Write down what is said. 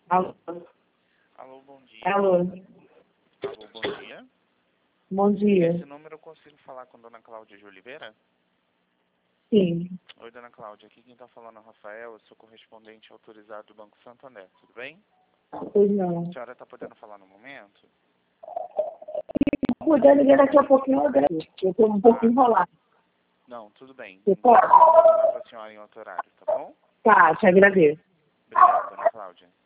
Alô? Alô, bom dia. Alô? Alô, bom dia. Bom dia. Esse número eu consigo falar com a dona Cláudia de Oliveira? Sim. Oi, dona Cláudia. Aqui quem está falando é o Rafael. Eu sou correspondente autorizado do Banco Santander. Tudo bem? Pois não. A senhora está podendo falar no momento? Se puder ligar daqui a pouquinho, eu agradeço. Eu estou um pouco enrolado. Não, tudo bem. Você Então, pode? eu vou retornar para a senhora em outro horário, tá bom? Tá, te agradeço. Obrigado, dona Cláudia.